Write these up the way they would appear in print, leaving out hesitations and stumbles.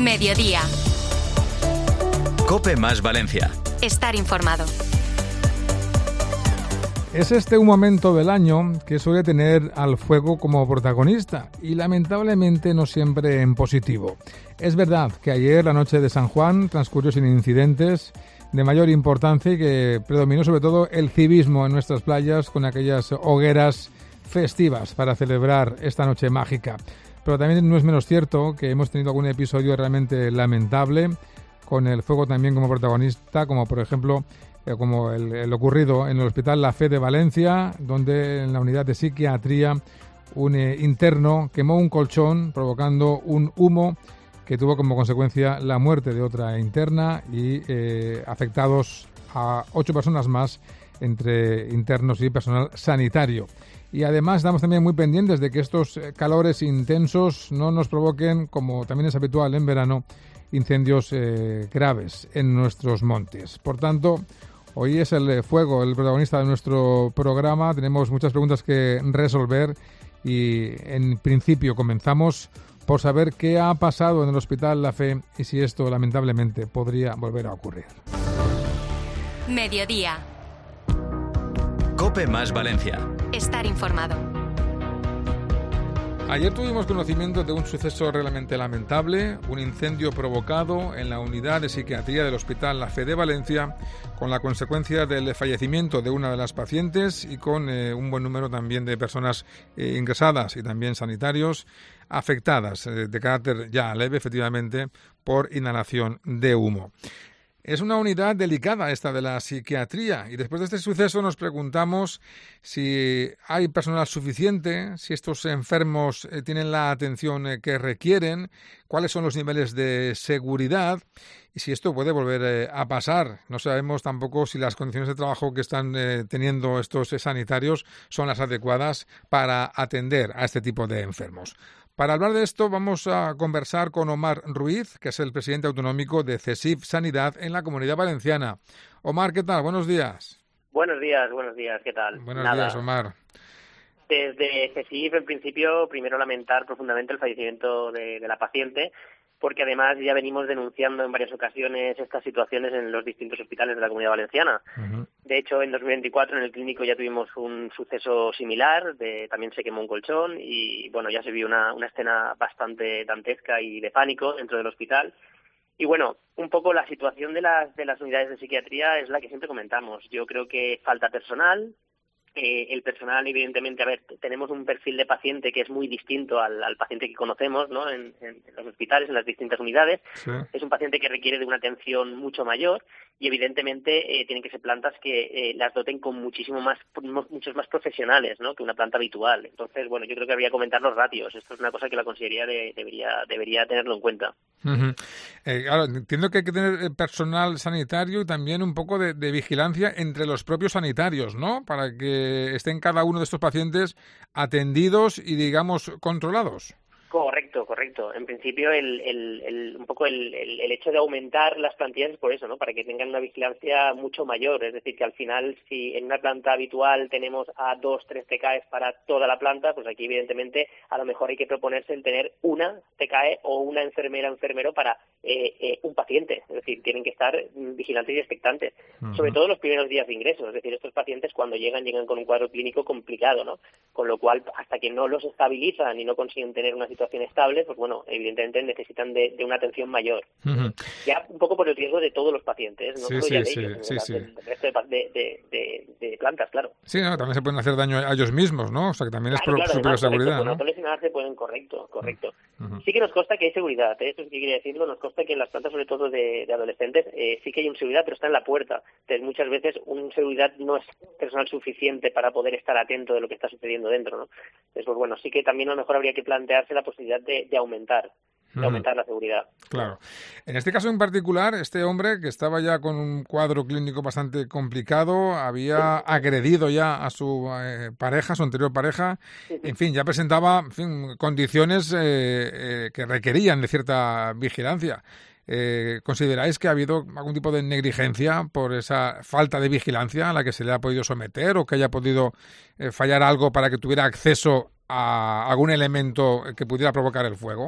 Mediodía. COPE más Valencia. Estar informado. Es este un momento del año que suele tener al fuego como protagonista y lamentablemente no siempre en positivo. Es verdad que ayer, la noche de San Juan, transcurrió sin incidentes de mayor importancia y que predominó sobre todo el civismo en nuestras playas con aquellas hogueras festivas para celebrar esta noche mágica. Pero también no es menos cierto que hemos tenido algún episodio realmente lamentable con el fuego también como protagonista, como por ejemplo como el ocurrido en el Hospital La Fe de Valencia, donde en la unidad de psiquiatría un interno quemó un colchón provocando un humo que tuvo como consecuencia la muerte de otra interna y afectados a 8 personas más entre internos y personal sanitario. Y además estamos también muy pendientes de que estos calores intensos no nos provoquen, como también es habitual en verano, incendios graves en nuestros montes. Por tanto, hoy es el fuego el protagonista de nuestro programa. Tenemos muchas preguntas que resolver y en principio comenzamos por saber qué ha pasado en el Hospital La Fe y si esto lamentablemente podría volver a ocurrir. Mediodía. COPE más Valencia. Estar informado. Ayer tuvimos conocimiento de un suceso realmente lamentable, un incendio provocado en la unidad de psiquiatría del Hospital La Fe de Valencia, con la consecuencia del fallecimiento de una de las pacientes y con un buen número también de personas ingresadas y también sanitarios afectadas de carácter ya leve, efectivamente, por inhalación de humo. Es una unidad delicada esta de la psiquiatría y después de este suceso nos preguntamos si hay personal suficiente, si estos enfermos tienen la atención que requieren, cuáles son los niveles de seguridad y si esto puede volver a pasar. No sabemos tampoco si las condiciones de trabajo que están teniendo estos sanitarios son las adecuadas para atender a este tipo de enfermos. Para hablar de esto vamos a conversar con Omar Ruiz, que es el presidente autonómico de CESIF Sanidad en la Comunidad Valenciana. Omar, ¿qué tal? Buenos días. Buenos días, ¿qué tal? Buenos días, Omar. Desde CESIF, en principio, primero lamentar profundamente el fallecimiento de la paciente, porque además ya venimos denunciando en varias ocasiones estas situaciones en los distintos hospitales de la Comunidad Valenciana. Uh-huh. De hecho, en 2024 en el clínico ya tuvimos un suceso similar, también se quemó un colchón y bueno, ya se vio una escena bastante dantesca y de pánico dentro del hospital. Y bueno, un poco la situación de las unidades de psiquiatría es la que siempre comentamos. Yo creo que falta personal. El personal, evidentemente, tenemos un perfil de paciente que es muy distinto al paciente que conocemos, ¿no? En los hospitales, en las distintas unidades. Sí. Es un paciente que requiere de una atención mucho mayor y, evidentemente, tienen que ser plantas que las doten con muchos más profesionales, ¿no? Que una planta habitual. Entonces, bueno, yo creo que habría que comentar los ratios. Esto es una cosa que la Consellería debería tenerlo en cuenta. Uh-huh. Claro, entiendo que hay que tener personal sanitario y también un poco de vigilancia entre los propios sanitarios, ¿no? Para que estén cada uno de estos pacientes atendidos y, digamos, controlados. Correcto. En principio, un poco el hecho de aumentar las plantillas es por eso, ¿no? Para que tengan una vigilancia mucho mayor. Es decir, que al final, si en una planta habitual tenemos a 2-3 TKEs para toda la planta, pues aquí, evidentemente, a lo mejor hay que proponerse el tener una TKE o una enfermero para un paciente. Es decir, tienen que estar vigilantes y expectantes. Uh-huh. Sobre todo los primeros días de ingreso. Es decir, estos pacientes cuando llegan con un cuadro clínico complicado, ¿no? Con lo cual, hasta que no los estabilizan y no consiguen tener una situación estable, pues bueno, evidentemente necesitan de una atención mayor. Uh-huh. Ya un poco por el riesgo de todos los pacientes, no solo ya de ellos, del resto de plantas, claro. Sí, no, también se pueden hacer daño a ellos mismos, ¿no? O sea, que también es por su seguridad, ¿no? Por no lesionarse pueden, correcto. Uh-huh. Sí que nos consta que hay seguridad, eso sí que quiere decirlo, nos consta que en las plantas, sobre todo de adolescentes, sí que hay una seguridad, pero está en la puerta. Entonces, muchas veces una seguridad no es personal suficiente para poder estar atento de lo que está sucediendo dentro, ¿no? Entonces, pues bueno, sí que también a lo mejor habría que plantearse la posibilidad de aumentar la seguridad. Claro. En este caso en particular, este hombre que estaba ya con un cuadro clínico bastante complicado, había agredido ya a su pareja, su anterior pareja, en fin, ya presentaba condiciones que requerían de cierta vigilancia. ¿Consideráis que ha habido algún tipo de negligencia por esa falta de vigilancia a la que se le ha podido someter o que haya podido fallar algo para que tuviera acceso a algún elemento que pudiera provocar el fuego?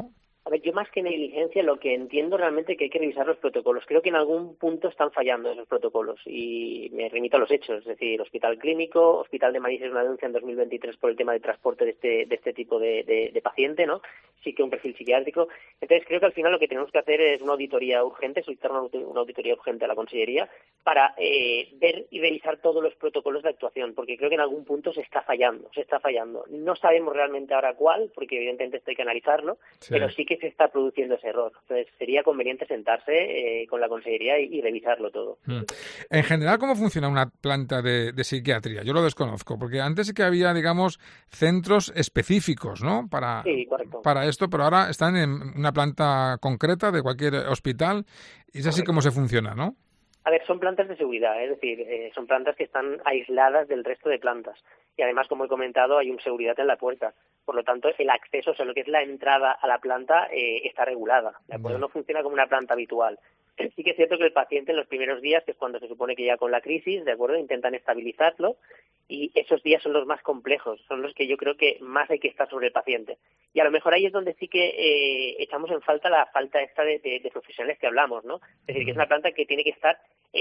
A ver, yo más que negligencia lo que entiendo realmente es que hay que revisar los protocolos. Creo que en algún punto están fallando esos protocolos y me remito a los hechos, es decir, Hospital Clínico, Hospital de Manises, una denuncia en 2023 por el tema de transporte de este tipo de paciente, ¿no? Sí que un perfil psiquiátrico. Entonces creo que al final lo que tenemos que hacer es una auditoría urgente, solicitar una auditoría urgente a la Consellería para ver y revisar todos los protocolos de actuación, porque creo que en algún punto se está fallando. No sabemos realmente ahora cuál, porque evidentemente esto hay que analizarlo, sí, pero sí que se está produciendo ese error. Entonces sería conveniente sentarse con la Consellería y revisarlo todo. En general, ¿cómo funciona una planta de psiquiatría? Yo lo desconozco, porque antes sí que había, digamos, centros específicos, ¿no? Sí, correcto. Para esto, pero ahora están en una planta concreta de cualquier hospital y es así como se funciona, ¿no? A ver, son plantas de seguridad, es decir, son plantas que están aisladas del resto de plantas. Y además, como he comentado, hay una seguridad en la puerta. Por lo tanto, el acceso, o sea, lo que es la entrada a la planta, está regulada, ¿de acuerdo? No funciona como una planta habitual. Sí que es cierto que el paciente en los primeros días, que es cuando se supone que ya con la crisis, ¿de acuerdo?, intentan estabilizarlo, y esos días son los más complejos, son los que yo creo que más hay que estar sobre el paciente. Y a lo mejor ahí es donde sí que echamos en falta la falta esta de profesionales que hablamos, ¿no? Es decir, que es una planta que tiene que estar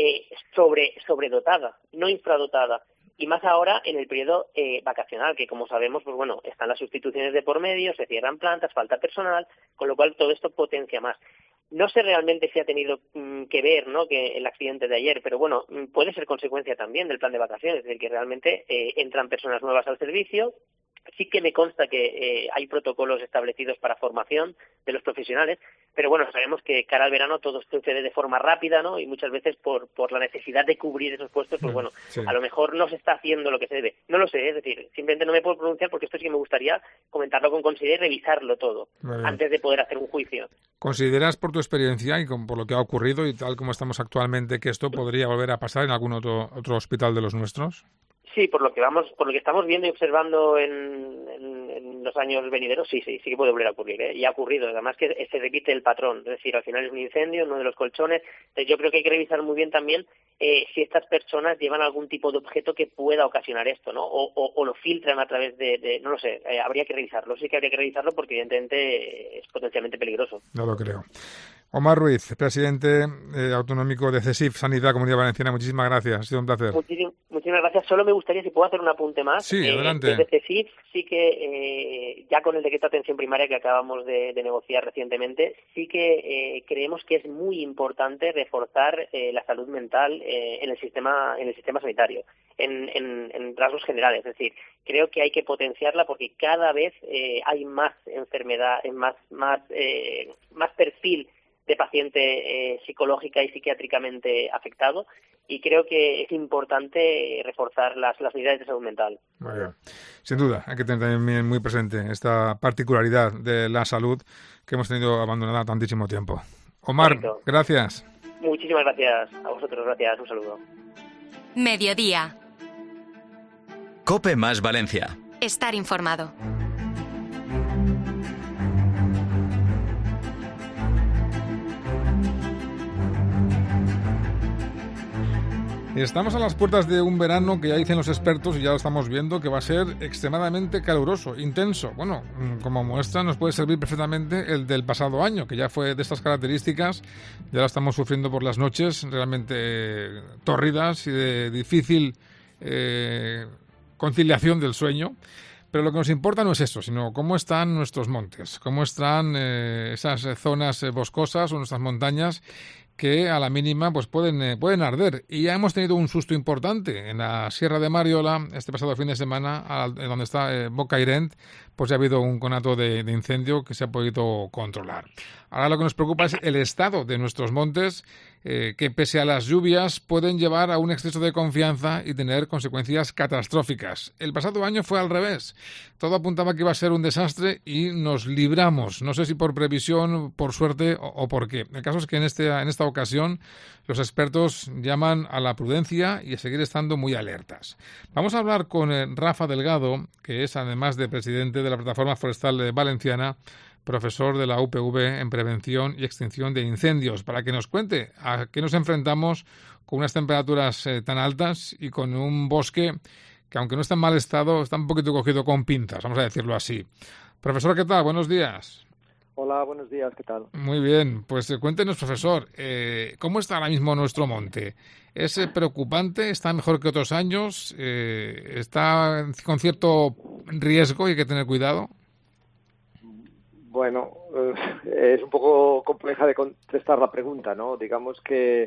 sobredotada, no infradotada. Y más ahora en el periodo vacacional, que como sabemos, pues bueno, están las sustituciones de por medio, se cierran plantas, falta personal, con lo cual todo esto potencia más. No sé realmente si ha tenido que ver, ¿no?, que el accidente de ayer, pero bueno, puede ser consecuencia también del plan de vacaciones, es decir, que realmente entran personas nuevas al servicio. Sí que me consta que hay protocolos establecidos para formación de los profesionales, pero bueno, sabemos que cara al verano todo sucede de forma rápida, ¿no? Y muchas veces por la necesidad de cubrir esos puestos, pues bueno, sí, a lo mejor no se está haciendo lo que se debe. No lo sé, es decir, simplemente no me puedo pronunciar porque esto sí que me gustaría comentarlo con Consellería y revisarlo todo antes de poder hacer un juicio. ¿Consideras por tu experiencia y por lo que ha ocurrido y tal como estamos actualmente que esto podría volver a pasar en algún otro hospital de los nuestros? Sí, por lo que estamos viendo y observando en los años venideros, sí que puede volver a ocurrir, ¿eh? Y ha ocurrido, además que se repite el patrón, es decir, al final es un incendio en uno de los colchones. Entonces yo creo que hay que revisar muy bien también si estas personas llevan algún tipo de objeto que pueda ocasionar esto, ¿no? O lo filtran a través de no lo sé, habría que revisarlo, sí que habría que revisarlo porque evidentemente es potencialmente peligroso. No lo creo. Omar Ruiz, presidente autonómico de CESIF Sanidad Comunidad Valenciana, muchísimas gracias, ha sido un placer. Muchísimas gracias. Solo me gustaría, si puedo hacer un apunte más. Sí, adelante. Desde CESIF sí que, ya con el decreto de atención primaria que acabamos de negociar recientemente, sí que creemos que es muy importante reforzar la salud mental en el sistema sanitario, en rasgos generales. Es decir, creo que hay que potenciarla porque cada vez hay más enfermedad, más perfil de paciente psicológica y psiquiátricamente afectado, y creo que es importante reforzar las unidades de salud mental. Muy bien. Sin duda, hay que tener también muy presente esta particularidad de la salud que hemos tenido abandonada tantísimo tiempo. Omar, correcto. Gracias. Muchísimas gracias a vosotros, gracias, un saludo. Mediodía. COPE más Valencia. Estar informado. Y estamos a las puertas de un verano que ya dicen los expertos, y ya lo estamos viendo, que va a ser extremadamente caluroso, intenso. Bueno, como muestra nos puede servir perfectamente el del pasado año, que ya fue de estas características. Ya lo estamos sufriendo por las noches realmente tórridas y de difícil conciliación del sueño. Pero lo que nos importa no es eso, sino cómo están nuestros montes, cómo están esas zonas boscosas o nuestras montañas, que a la mínima pues pueden arder. Y ya hemos tenido un susto importante en la Sierra de Mariola este pasado fin de semana, donde está Bocairent, pues ya ha habido un conato de incendio que se ha podido controlar. Ahora lo que nos preocupa es el estado de nuestros montes, que pese a las lluvias pueden llevar a un exceso de confianza y tener consecuencias catastróficas. El pasado año fue al revés. Todo apuntaba que iba a ser un desastre y nos libramos. No sé si por previsión, por suerte o por qué. El caso es que en esta ocasión los expertos llaman a la prudencia y a seguir estando muy alertas. Vamos a hablar con Rafa Delgado, que es, además de presidente de la Plataforma Forestal Valenciana, profesor de la UPV en Prevención y Extinción de Incendios, para que nos cuente a qué nos enfrentamos con unas temperaturas tan altas y con un bosque que, aunque no está en mal estado, está un poquito cogido con pinzas, vamos a decirlo así. Profesor, ¿qué tal? Buenos días. Hola, buenos días, ¿qué tal? Muy bien, pues cuéntenos, profesor, ¿cómo está ahora mismo nuestro monte? ¿Es preocupante? ¿Está mejor que otros años? ¿Está con cierto riesgo y hay que tener cuidado? Bueno, es un poco compleja de contestar la pregunta, ¿no? Digamos que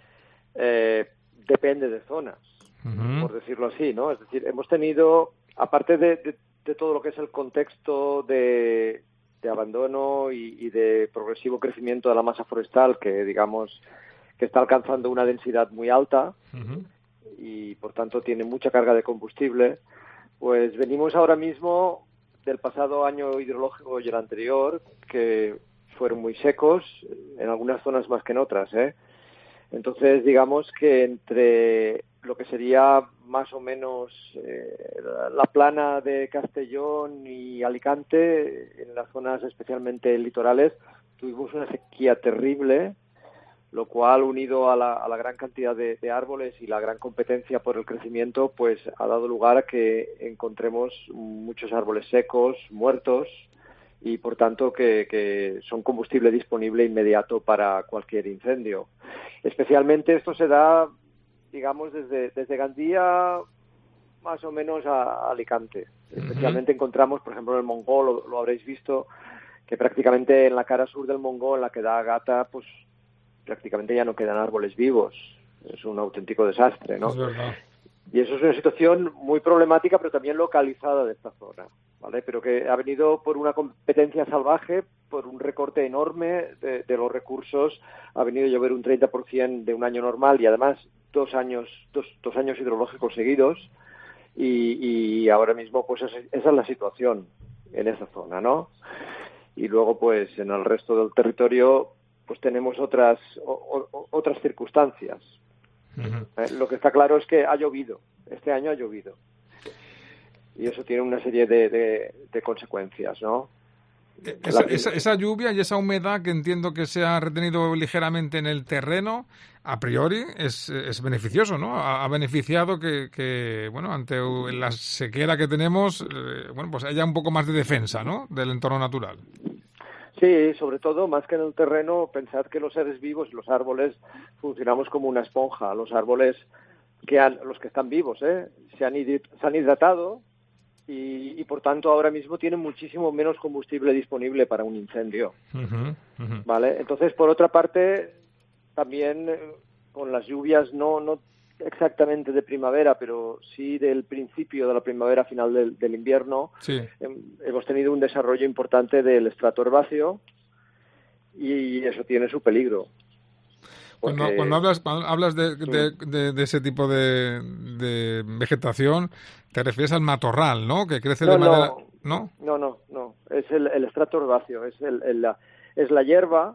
depende de zonas, por decirlo así, ¿no? Es decir, hemos tenido, aparte de todo lo que es el contexto de abandono y de progresivo crecimiento de la masa forestal, que digamos que está alcanzando una densidad muy alta y por tanto tiene mucha carga de combustible, pues venimos ahora mismo del pasado año hidrológico y el anterior, que fueron muy secos, en algunas zonas más que en otras, ¿eh? Entonces, digamos que entre lo que sería más o menos la plana de Castellón y Alicante, en las zonas especialmente litorales, tuvimos una sequía terrible, lo cual, unido a la gran cantidad de árboles y la gran competencia por el crecimiento, pues ha dado lugar a que encontremos muchos árboles secos, muertos, y por tanto que son combustible disponible inmediato para cualquier incendio. Especialmente esto se da, digamos, desde Gandía más o menos a Alicante. Especialmente encontramos, por ejemplo, en el Mongó, lo habréis visto, que prácticamente en la cara sur del Mongó, en la que da Gata, pues prácticamente ya no quedan árboles vivos. Es un auténtico desastre, ¿no? Es verdad. Y eso es una situación muy problemática, pero también localizada de esta zona, ¿vale? Pero que ha venido por una competencia salvaje, por un recorte enorme de los recursos. Ha venido a llover un 30% de un año normal y además dos años hidrológicos seguidos. Y ahora mismo, pues esa es la situación en esa zona, ¿no? Y luego, pues en el resto del territorio, pues tenemos otras circunstancias. Lo que está claro es que ha llovido. Este año ha llovido. Y eso tiene una serie de consecuencias, ¿no? Esa lluvia y esa humedad que entiendo que se ha retenido ligeramente en el terreno, a priori es beneficioso, ¿no? Ha beneficiado que, bueno, ante la sequera que tenemos, bueno, pues haya un poco más de defensa, ¿no?, del entorno natural. Sí, sobre todo, más que en el terreno, pensad que los seres vivos, los árboles, funcionamos como una esponja. Los árboles, los que están vivos, se han hidratado y por tanto ahora mismo tienen muchísimo menos combustible disponible para un incendio. ¿Vale? Entonces, por otra parte, también con las lluvias no exactamente de primavera, pero sí del principio de la primavera, final del invierno, sí, hemos tenido un desarrollo importante del estrato herbáceo y eso tiene su peligro. Porque... Cuando hablas de ese tipo de vegetación, te refieres al matorral, ¿no? Que crece de manera... ¿No? No. Es el estrato herbáceo, es la hierba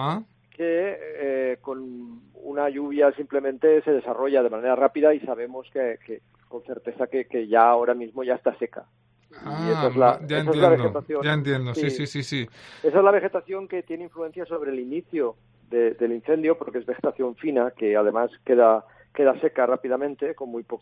que con una lluvia simplemente se desarrolla de manera rápida y sabemos que con certeza que ya ahora mismo ya está seca. Y esa es la vegetación. Ya entiendo, sí. Esa es la vegetación que tiene influencia sobre el inicio del incendio, porque es vegetación fina, que además queda seca rápidamente, con muy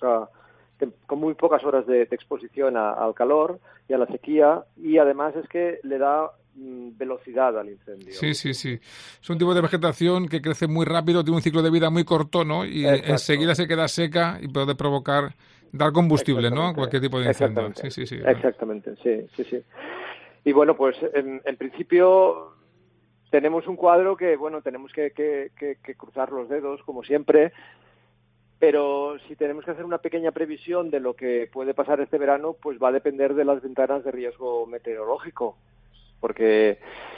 pocas horas de exposición al calor y a la sequía, y además es que le da velocidad al incendio. Sí. Es un tipo de vegetación que crece muy rápido, tiene un ciclo de vida muy corto, ¿no? Y enseguida se queda seca y puede dar combustible, ¿no?, a cualquier tipo de incendio. Sí. Exactamente, sí. Y bueno, pues en principio tenemos un cuadro que, bueno, tenemos que cruzar los dedos, como siempre, pero si tenemos que hacer una pequeña previsión de lo que puede pasar este verano, pues va a depender de las ventanas de riesgo meteorológico, porque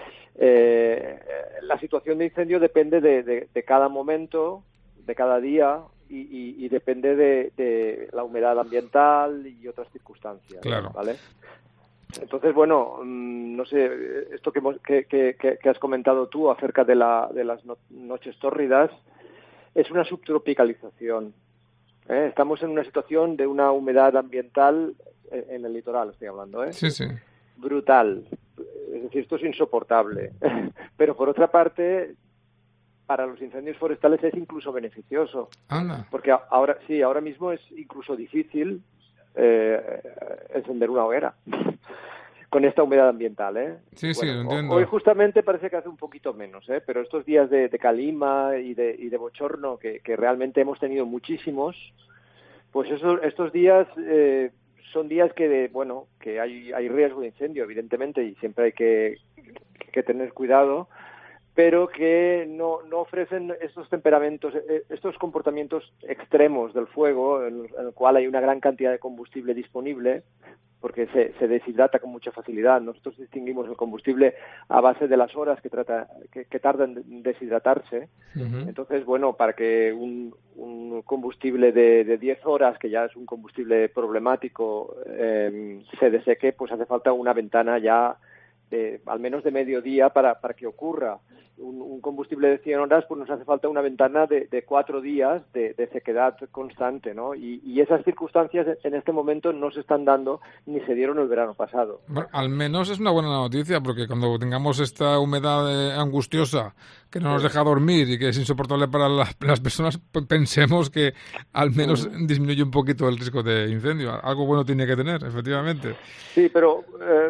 la situación de incendio depende de cada momento, de cada día, y depende de la humedad ambiental y otras circunstancias. Claro. ¿Vale? Entonces, bueno, no sé, esto que has comentado tú acerca de las noches tórridas es una subtropicalización. Estamos en una situación de una humedad ambiental en el litoral, estoy hablando, Sí. Brutal. Es decir, esto es insoportable. Pero por otra parte, para los incendios forestales es incluso beneficioso. Anda. Porque ahora mismo es incluso difícil encender una hoguera. con esta humedad ambiental, ¿eh? Sí, sí, lo entiendo. Hoy justamente parece que hace un poquito menos, ¿eh? Pero estos días de calima y de bochorno que realmente hemos tenido muchísimos, pues estos días son días que hay riesgo de incendio, evidentemente, y siempre hay que tener cuidado, pero que no ofrecen estos temperamentos, estos comportamientos extremos del fuego, en el cual hay una gran cantidad de combustible disponible, porque se deshidrata con mucha facilidad. Nosotros distinguimos el combustible a base de las horas que tarda en deshidratarse. Uh-huh. Entonces, para que un combustible de 10 horas, que ya es un combustible problemático, se deseque, pues hace falta una ventana ya al menos de mediodía para que ocurra. Un combustible de 100 horas, pues nos hace falta una ventana de 4 días de sequedad constante, ¿no? Y esas circunstancias en este momento no se están dando ni se dieron el verano pasado. Bueno, al menos es una buena noticia, porque cuando tengamos esta humedad angustiosa que no nos deja dormir y que es insoportable para las personas, pues pensemos que al menos disminuye un poquito el riesgo de incendio. Algo bueno tiene que tener, efectivamente. Sí, pero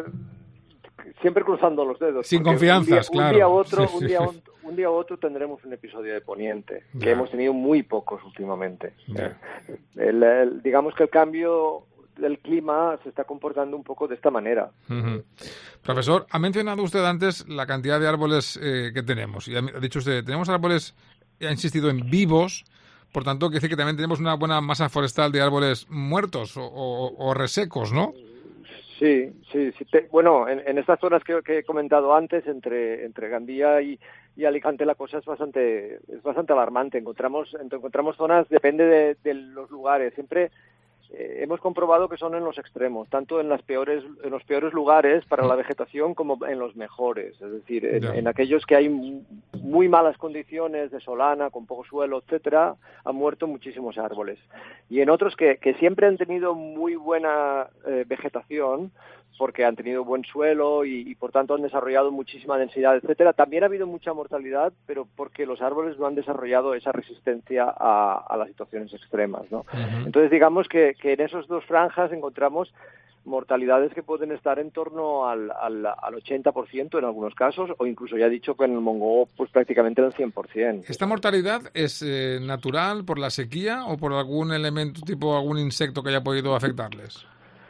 siempre cruzando los dedos. Sin confianzas, claro. Un día u otro tendremos un episodio de Poniente, que hemos tenido muy pocos últimamente. Digamos que el cambio del clima se está comportando un poco de esta manera. Uh-huh. Profesor, ha mencionado usted antes la cantidad de árboles que tenemos. Y ha dicho usted, tenemos árboles, ha insistido en vivos, por tanto, quiere decir que también tenemos una buena masa forestal de árboles muertos o resecos, ¿no? Sí. En estas zonas que he comentado antes, entre Gandía y Alicante, la cosa es bastante alarmante. Encontramos zonas, depende de los lugares. Siempre hemos comprobado que son en los extremos, tanto en los peores lugares para la vegetación como en los mejores. Es decir, en aquellos que hay muy malas condiciones de solana, con poco suelo, etcétera, han muerto muchísimos árboles. Y en otros que siempre han tenido muy buena vegetación, porque han tenido buen suelo y por tanto han desarrollado muchísima densidad, etcétera. También ha habido mucha mortalidad, pero porque los árboles no han desarrollado esa resistencia a las situaciones extremas, ¿no? Uh-huh. Entonces, digamos que en esas dos franjas encontramos mortalidades que pueden estar en torno al 80% en algunos casos, o incluso ya he dicho que en el Mongo pues prácticamente el 100%. ¿Esta mortalidad es natural por la sequía o por algún elemento, tipo algún insecto que haya podido afectarles?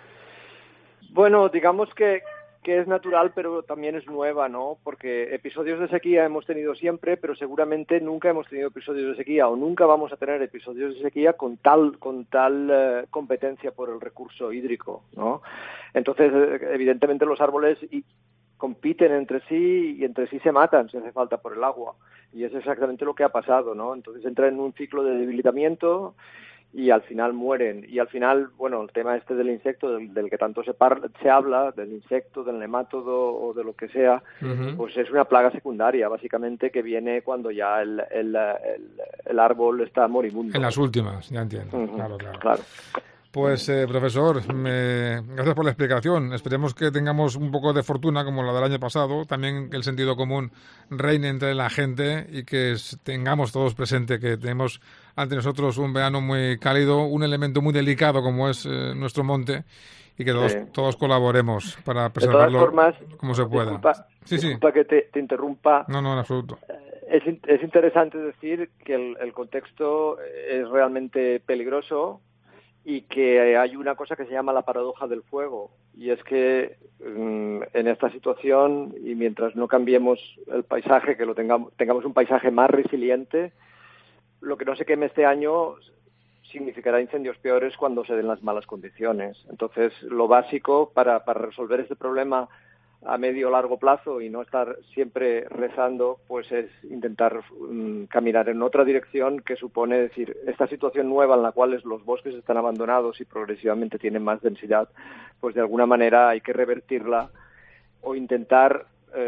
Bueno, digamos que es natural, pero también es nueva, ¿no? Porque episodios de sequía hemos tenido siempre, pero seguramente nunca hemos tenido episodios de sequía o nunca vamos a tener episodios de sequía con tal competencia por el recurso hídrico, ¿no? Entonces, evidentemente los árboles compiten entre sí y entre sí se matan si hace falta por el agua. Y es exactamente lo que ha pasado, ¿no? Entonces entra en un ciclo de debilitamiento y al final mueren. Y al final, el tema del insecto, del que tanto se habla, del insecto, del nemátodo o de lo que sea, uh-huh. Pues es una plaga secundaria, básicamente, que viene cuando ya el árbol está moribundo. En las últimas, ya entiendo. Uh-huh. Claro. Pues, profesor, gracias por la explicación. Esperemos que tengamos un poco de fortuna, como la del año pasado. También que el sentido común reine entre la gente y que tengamos todos presente que tenemos ante nosotros un verano muy cálido, un elemento muy delicado como es nuestro monte, y que todos colaboremos para preservarlo como se pueda. Disculpa que te interrumpa. No, en absoluto. Es interesante decir que el contexto es realmente peligroso y que hay una cosa que se llama la paradoja del fuego, y es que en esta situación, y mientras no cambiemos el paisaje, que tengamos un paisaje más resiliente, lo que no se queme este año significará incendios peores cuando se den las malas condiciones. Entonces, lo básico para resolver este problema a medio o largo plazo y no estar siempre rezando, pues es intentar caminar en otra dirección, que supone decir, esta situación nueva en la cual los bosques están abandonados y progresivamente tienen más densidad, pues de alguna manera hay que revertirla o intentar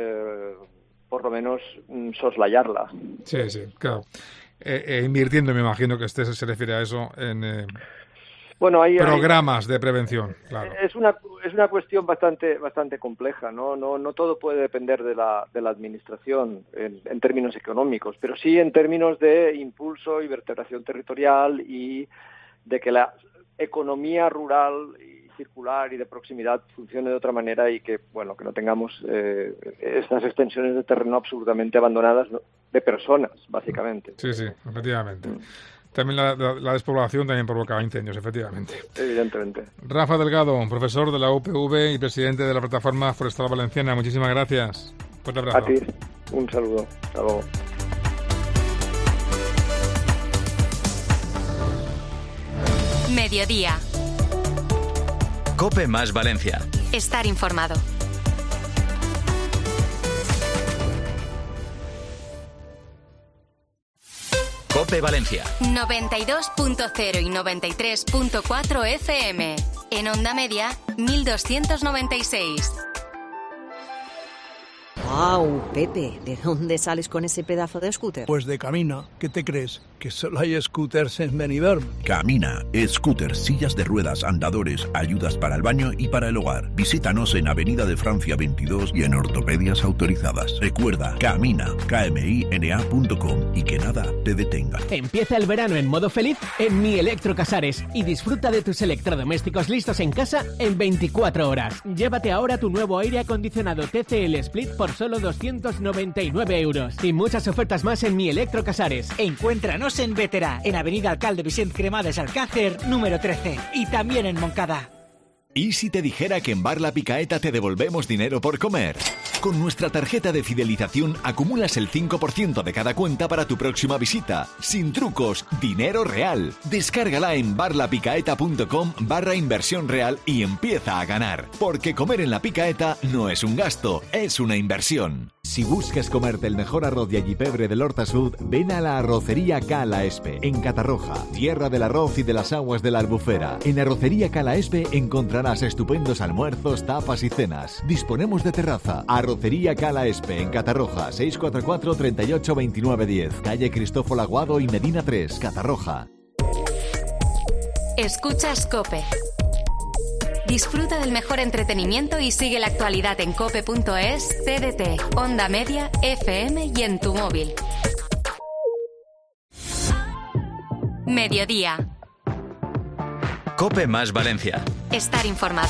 por lo menos soslayarla. Sí, claro. Invirtiendo, me imagino que se refiere a eso en programas de prevención, claro. Es una cuestión bastante compleja, ¿no? No todo puede depender de la administración en términos económicos, pero sí en términos de impulso y vertebración territorial y de que la economía rural circular y de proximidad funcione de otra manera y que, bueno, que no tengamos estas extensiones de terreno absolutamente abandonadas, ¿no?, de personas, básicamente. Sí, efectivamente. También la despoblación también provocaba incendios, efectivamente. Evidentemente. Rafa Delgado, profesor de la UPV y presidente de la Plataforma Forestal Valenciana, muchísimas gracias. Fuerte abrazo. A ti, un saludo. Hasta luego. Mediodía. COPE más Valencia. Estar informado. COPE Valencia. 92.0 y 93.4 FM. En onda media, 1296. ¡Guau, Pepe! ¿De dónde sales con ese pedazo de scooter? Pues de Camina. ¿Qué te crees? ¿Que solo hay scooters en Benidorm? Camina, scooters, sillas de ruedas, andadores, ayudas para el baño y para el hogar. Visítanos en Avenida de Francia 22 y en ortopedias autorizadas. Recuerda, Camina, kmina.com y que nada te detenga. Empieza el verano en modo feliz en Mi Electrocasares y disfruta de tus electrodomésticos listos en casa en 24 horas. Llévate ahora tu nuevo aire acondicionado TCL Split por solo 299 euros y muchas ofertas más en Mi Electrocasares. Encuéntranos en Vétera, en Avenida Alcalde Vicent Cremades Alcácer, número 13, y también en Moncada. ¿Y si te dijera que en Bar La Picaeta te devolvemos dinero por comer? Con nuestra tarjeta de fidelización acumulas el 5% de cada cuenta para tu próxima visita. Sin trucos, dinero real. Descárgala en barlapicaeta.com/inversión real y empieza a ganar. Porque comer en La Picaeta no es un gasto, es una inversión. Si buscas comerte el mejor arroz y allipebre del Horta Sud, ven a la Arrocería Cala Espe, en Catarroja, tierra del arroz y de las aguas de la Albufera. En Arrocería Cala Espe encontrarás estupendos almuerzos, tapas y cenas. Disponemos de terraza. Arrocería Cala Espe, en Catarroja, 644 38 29 10, calle Cristóforo Aguado y Medina 3, Catarroja. Escuchas COPE. Disfruta del mejor entretenimiento y sigue la actualidad en cope.es, TDT, Onda Media, FM y en tu móvil. Mediodía. COPE más Valencia. Estar informado.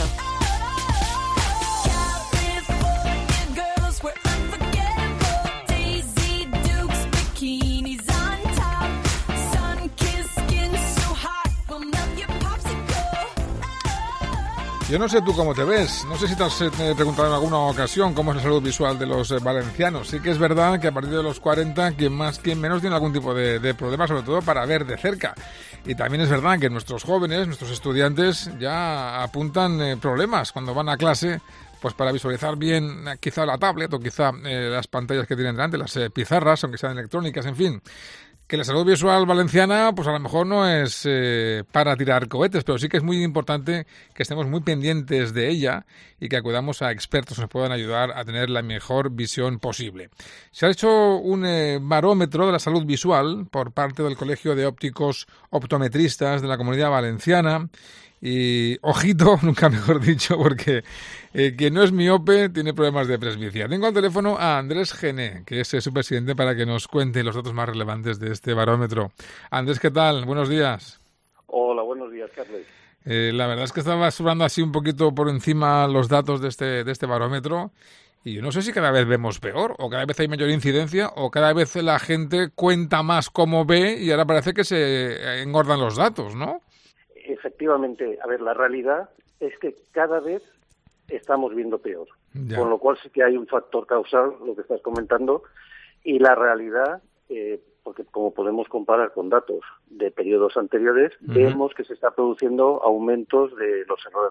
Yo no sé tú cómo te ves, no sé si te has preguntado en alguna ocasión cómo es la salud visual de los valencianos. Sí que es verdad que a partir de los 40, quien más, quien menos tiene algún tipo de problema, sobre todo para ver de cerca. Y también es verdad que nuestros jóvenes, nuestros estudiantes, ya apuntan problemas cuando van a clase, pues para visualizar bien quizá la tablet o quizá las pantallas que tienen delante, las pizarras, aunque sean electrónicas, en fin. Que la salud visual valenciana, pues a lo mejor no es para tirar cohetes, pero sí que es muy importante que estemos muy pendientes de ella y que acudamos a expertos que nos puedan ayudar a tener la mejor visión posible. Se ha hecho un barómetro de la salud visual por parte del Colegio de Ópticos Optometristas de la Comunidad Valenciana. Y ojito, nunca mejor dicho, porque quien no es miope tiene problemas de presbicia. Tengo al teléfono a Andrés Gené, que es su presidente, para que nos cuente los datos más relevantes de este barómetro. Andrés, ¿qué tal? Buenos días. Hola, buenos días, Carlos. La verdad es que estaba subiendo así un poquito por encima los datos de este barómetro. Y yo no sé si cada vez vemos peor, o cada vez hay mayor incidencia, o cada vez la gente cuenta más cómo ve y ahora parece que se engordan los datos, ¿no? Efectivamente, a ver, la realidad es que cada vez estamos viendo peor, Ya. Con lo cual sí que hay un factor causal, lo que estás comentando, y la realidad, porque como podemos comparar con datos de periodos anteriores, vemos que se está produciendo aumentos de los errores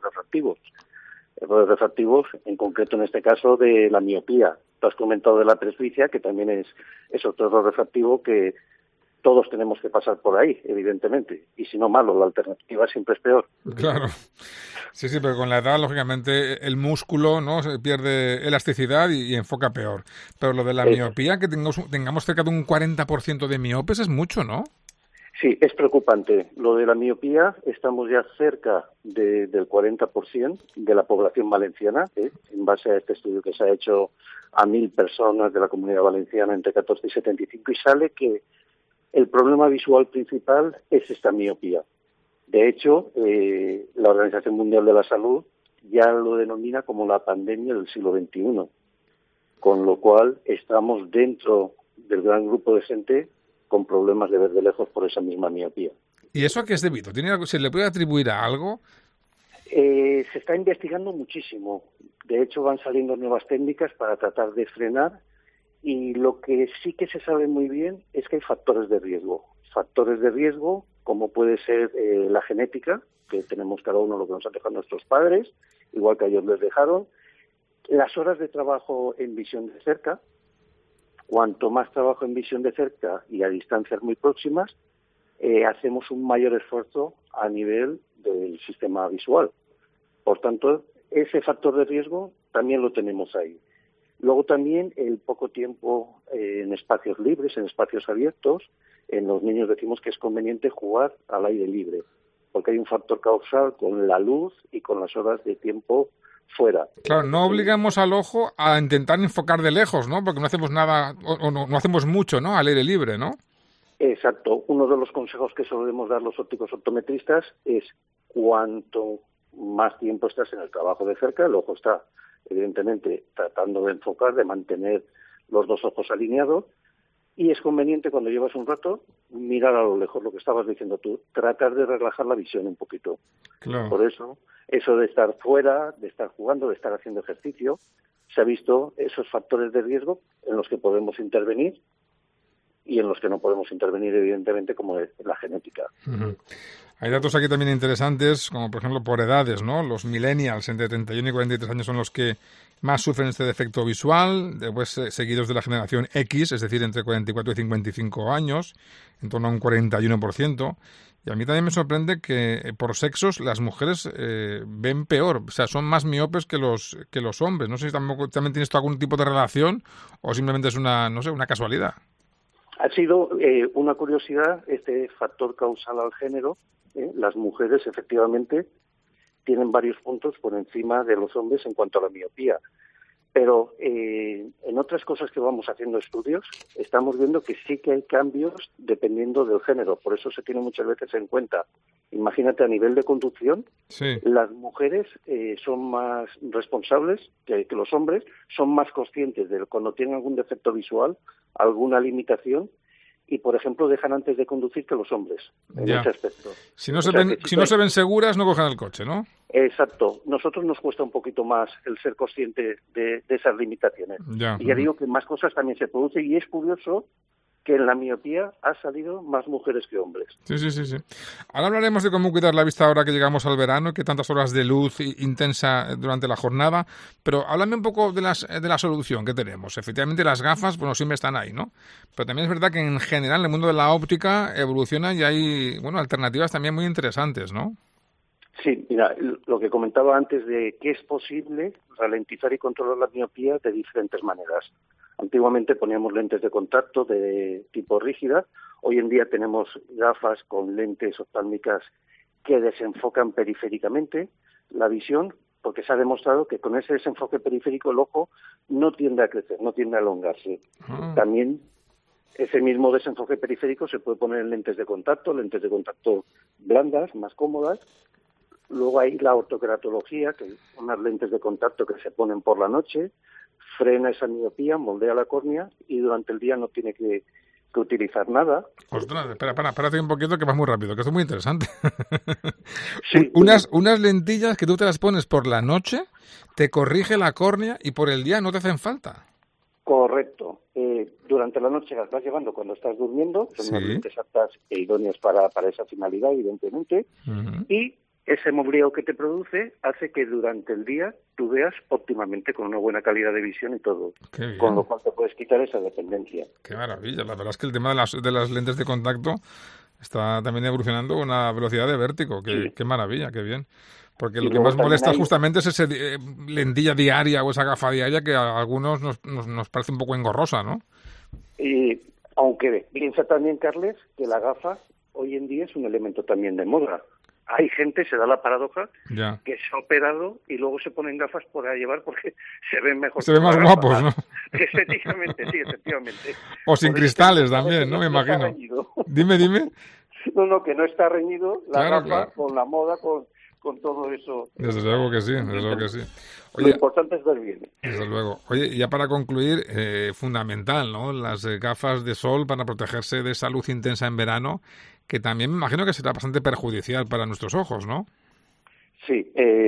refractivos, en concreto en este caso de la miopía. Tú has comentado de la presbicia, que también es otro error refractivo que todos tenemos que pasar por ahí, evidentemente. Y si no, malo, la alternativa siempre es peor. Claro. Sí, pero con la edad, lógicamente, el músculo no se pierde elasticidad y enfoca peor. Pero lo de la miopía, que tengamos cerca de un 40% de miopes, es mucho, ¿no? Sí, es preocupante. Lo de la miopía, estamos ya cerca del 40% de la población valenciana, en base a este estudio que se ha hecho a 1.000 personas de la Comunidad Valenciana entre 14 y 75, y sale que el problema visual principal es esta miopía. De hecho, la Organización Mundial de la Salud ya lo denomina como la pandemia del siglo XXI, con lo cual estamos dentro del gran grupo de gente con problemas de ver de lejos por esa misma miopía. ¿Y eso a qué es debido? ¿Se le puede atribuir a algo? Se está investigando muchísimo. De hecho, van saliendo nuevas técnicas para tratar de frenar, y lo que sí que se sabe muy bien es que hay factores de riesgo. Factores de riesgo como puede ser la genética, que tenemos cada uno lo que nos han dejado nuestros padres, igual que a ellos les dejaron. Las horas de trabajo en visión de cerca. Cuanto más trabajo en visión de cerca y a distancias muy próximas, hacemos un mayor esfuerzo a nivel del sistema visual. Por tanto, ese factor de riesgo también lo tenemos ahí. Luego también el poco tiempo en espacios libres, en espacios abiertos. En los niños decimos que es conveniente jugar al aire libre, porque hay un factor causal con la luz y con las horas de tiempo fuera. Claro, no obligamos al ojo a intentar enfocar de lejos, ¿no? Porque no hacemos nada, o no hacemos mucho, ¿no? Al aire libre, ¿no? Exacto. Uno de los consejos que solemos dar los ópticos optometristas es cuanto más tiempo estás en el trabajo de cerca, el ojo está, evidentemente, tratando de enfocar, de mantener los dos ojos alineados, y es conveniente cuando llevas un rato mirar a lo lejos, lo que estabas diciendo tú, tratar de relajar la visión un poquito. Claro. Por eso de estar fuera, de estar jugando, de estar haciendo ejercicio, se ha visto esos factores de riesgo en los que podemos intervenir y en los que no podemos intervenir, evidentemente, como es la genética. Uh-huh. Hay datos aquí también interesantes, como por ejemplo por edades, ¿no? Los millennials entre 31 y 43 años son los que más sufren este defecto visual, después seguidos de la generación X, es decir, entre 44 y 55 años, en torno a un 41%. Y a mí también me sorprende que por sexos las mujeres ven peor, o sea, son más miopes que los hombres. No sé si también tiene esto algún tipo de relación o simplemente es una casualidad. Ha sido una curiosidad este factor causal al género. Las mujeres, efectivamente, tienen varios puntos por encima de los hombres en cuanto a la miopía. Pero en otras cosas que vamos haciendo estudios, estamos viendo que sí que hay cambios dependiendo del género. Por eso se tiene muchas veces en cuenta. Imagínate, a nivel de conducción, sí, las mujeres son más responsables que los hombres, son más conscientes de cuando tienen algún defecto visual, alguna limitación, y, por ejemplo, dejan antes de conducir que los hombres, en ese aspecto. Si no se ven seguras, no cogen el coche, ¿no? Exacto. Nosotros nos cuesta un poquito más el ser consciente de esas limitaciones. Y ya digo que más cosas también se producen, y es curioso que en la miopía ha salido más mujeres que hombres. Sí. Ahora hablaremos de cómo cuidar la vista ahora que llegamos al verano y que tantas horas de luz intensa durante la jornada, pero háblame un poco de la solución que tenemos. Efectivamente, las gafas, bueno, siempre están ahí, ¿no? Pero también es verdad que en general el mundo de la óptica evoluciona y hay, bueno, alternativas también muy interesantes, ¿no? Sí, mira, lo que comentaba antes de que es posible ralentizar y controlar la miopía de diferentes maneras. Antiguamente poníamos lentes de contacto de tipo rígida. Hoy en día tenemos gafas con lentes oftálmicas que desenfocan periféricamente la visión, porque se ha demostrado que con ese desenfoque periférico el ojo no tiende a crecer, no tiende a elongarse. También ese mismo desenfoque periférico se puede poner en lentes de contacto blandas, más cómodas. Luego hay la ortoqueratología, que son unas lentes de contacto que se ponen por la noche, frena esa miopía, moldea la córnea y durante el día no tiene que utilizar nada. Ostras, espérate un poquito que vas muy rápido, que esto es muy interesante. Sí, unas lentillas que tú te las pones por la noche, te corrige la córnea y por el día no te hacen falta. Correcto. Durante la noche las vas llevando cuando estás durmiendo, son unas lentes aptas e idóneas para esa finalidad, evidentemente, y ese mobleo que te produce hace que durante el día tú veas óptimamente con una buena calidad de visión y todo. Con lo cual te puedes quitar esa dependencia. Qué maravilla. La verdad es que el tema de las lentes de contacto está también evolucionando a una velocidad de vértigo. Qué maravilla, qué bien. Porque lo que más molesta justamente es esa lentilla diaria o esa gafa diaria que a algunos nos parece un poco engorrosa, ¿no? Y aunque piensa también, Carles, que la gafa hoy en día es un elemento también de moda. Hay gente, se da la paradoja, que se ha operado y luego se ponen gafas para llevar porque se ven mejor. Se ven más guapos, ¿no? Estéticamente, sí, efectivamente. O sin cristales también, ¿no? Me imagino. Dime. No, que no está reñido la gafa claro. con la moda, con todo eso. Desde luego que sí, desde luego que sí. Oye, lo importante es ver bien. Desde luego. Oye, y ya para concluir, fundamental, ¿no? Las gafas de sol para protegerse de esa luz intensa en verano, que también me imagino que será bastante perjudicial para nuestros ojos, ¿no? Sí,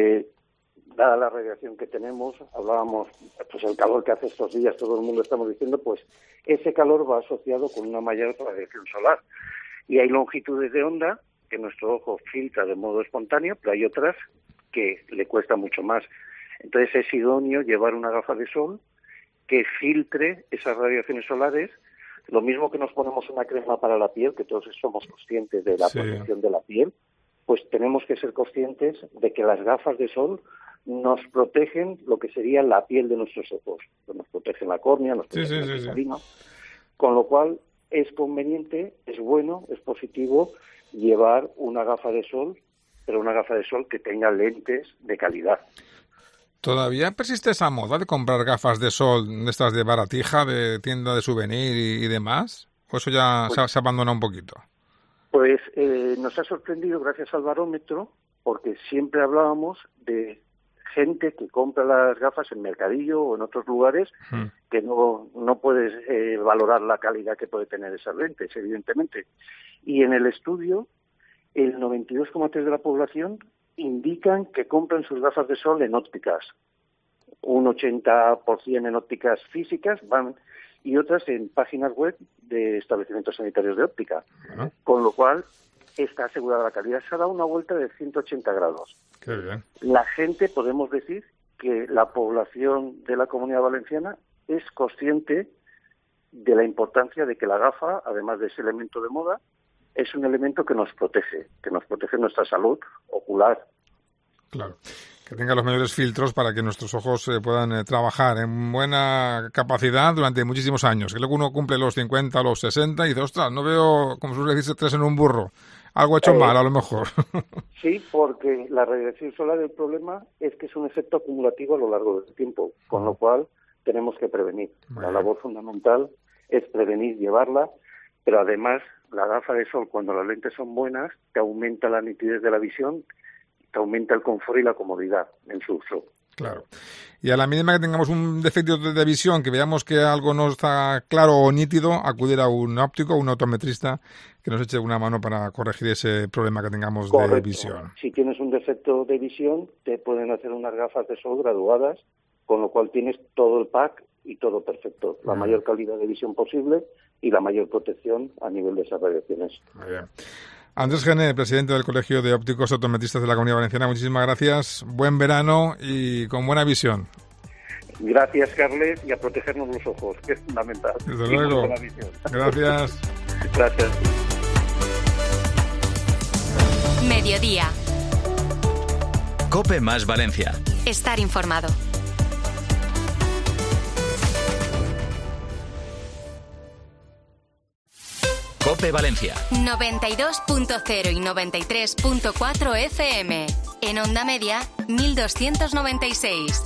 dada la radiación que tenemos, hablábamos, pues el calor que hace estos días, todo el mundo estamos diciendo, pues ese calor va asociado con una mayor radiación solar. Y hay longitudes de onda que nuestro ojo filtra de modo espontáneo, pero hay otras que le cuesta mucho más. Entonces es idóneo llevar una gafa de sol que filtre esas radiaciones solares, lo mismo que nos ponemos una crema para la piel, que todos somos conscientes de la protección de la piel, pues tenemos que ser conscientes de que las gafas de sol nos protegen lo que sería la piel de nuestros ojos. Nos protegen la córnea, nos protegen la cristalina, con lo cual es conveniente, es bueno, es positivo llevar una gafa de sol, pero una gafa de sol que tenga lentes de calidad. ¿Todavía persiste esa moda de comprar gafas de sol, de estas de baratija, de tienda de souvenir y demás? ¿O eso ya se abandona un poquito? Pues nos ha sorprendido gracias al barómetro, porque siempre hablábamos de gente que compra las gafas en Mercadillo o en otros lugares que no puedes valorar la calidad que puede tener esas lentes, evidentemente. Y en el estudio, el 92,3% de la población indican que compran sus gafas de sol en ópticas. Un 80% en ópticas físicas y otras en páginas web de establecimientos sanitarios de óptica. Con lo cual está asegurada la calidad. Se ha dado una vuelta de 180 grados. Qué bien. La gente, podemos decir, que la población de la Comunidad Valenciana es consciente de la importancia de que la gafa, además de ese elemento de moda, es un elemento que nos protege nuestra salud ocular. Claro, que tenga los mayores filtros para que nuestros ojos puedan trabajar en buena capacidad durante muchísimos años. Que luego uno cumple los 50 o los 60 y dice, ostras, no veo, como suele decirse, 3 en un burro. Algo hecho mal, a lo mejor. Sí, porque la radiación solar, el problema es que es un efecto acumulativo a lo largo del tiempo, con lo cual tenemos que prevenir. La labor fundamental es prevenir, llevarla, pero además la gafa de sol, cuando las lentes son buenas, te aumenta la nitidez de la visión, te aumenta el confort y la comodidad en su uso. Claro. Y a la mínima que tengamos un defecto de visión, que veamos que algo no está claro o nítido, acudir a un óptico, un optometrista, que nos eche una mano para corregir ese problema que tengamos de visión. Si tienes un defecto de visión, te pueden hacer unas gafas de sol graduadas, con lo cual tienes todo el pack y todo perfecto. La mayor calidad de visión posible y la mayor protección a nivel de esas radiaciones. Muy bien. Andrés Gené, presidente del Colegio de Ópticos Optometristas de la Comunidad Valenciana, muchísimas gracias. Buen verano y con buena visión. Gracias, Carles, y a protegernos los ojos, que es fundamental. Desde luego. Gracias. Gracias. Mediodía. COPE más Valencia. Estar informado. COPE Valencia. 92.0 y 93.4 FM. En onda media, 1296.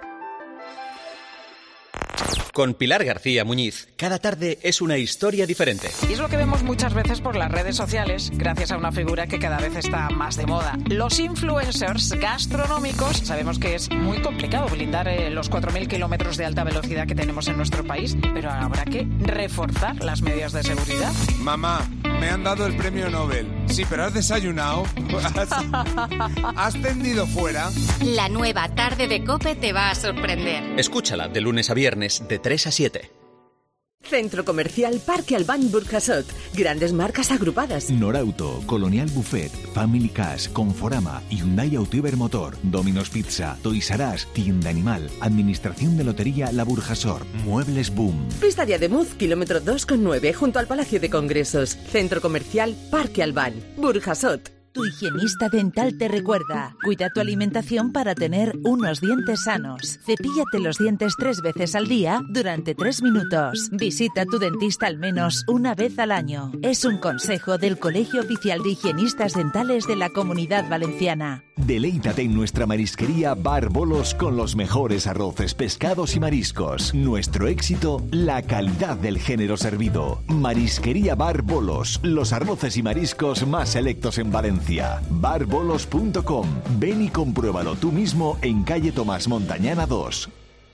Con Pilar García Muñiz, cada tarde es una historia diferente. Y es lo que vemos muchas veces por las redes sociales, gracias a una figura que cada vez está más de moda. Los influencers gastronómicos. Sabemos que es muy complicado blindar los 4.000 kilómetros de alta velocidad que tenemos en nuestro país, pero habrá que reforzar las medidas de seguridad. Mamá, me han dado el premio Nobel. Sí, pero ¿has desayunado? ¿Has tendido fuera? La nueva tarde de COPE te va a sorprender. Escúchala de lunes a viernes de 3 a 7. Centro Comercial Parque Albán Burjasot. Grandes marcas agrupadas. Norauto, Colonial Buffet, Family Cash, Conforama, Hyundai Auto Motor, Domino's Pizza, Toys R Us, Tienda Animal, Administración de Lotería La Burjasot, Muebles Boom. Pista de Ademuz, kilómetro 2,9, junto al Palacio de Congresos. Centro Comercial Parque Albán Burjasot. Tu higienista dental te recuerda, cuida tu alimentación para tener unos dientes sanos. Cepíllate los dientes 3 veces al día durante 3 minutos. Visita a tu dentista al menos una vez al año. Es un consejo del Colegio Oficial de Higienistas Dentales de la Comunidad Valenciana. Deleítate en nuestra marisquería Bar Bolos con los mejores arroces, pescados y mariscos. Nuestro éxito, la calidad del género servido. Marisquería Bar Bolos, los arroces y mariscos más selectos en Valencia. barbolos.com. Ven y compruébalo tú mismo en calle Tomás Montañana 2.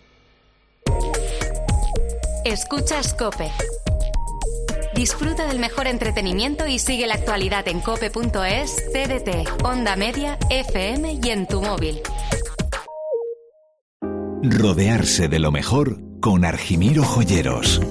Escuchas COPE. Disfruta del mejor entretenimiento y sigue la actualidad en cope.es, TDT, Onda Media, FM y en tu móvil. Rodearse de lo mejor con Argimiro Joyeros.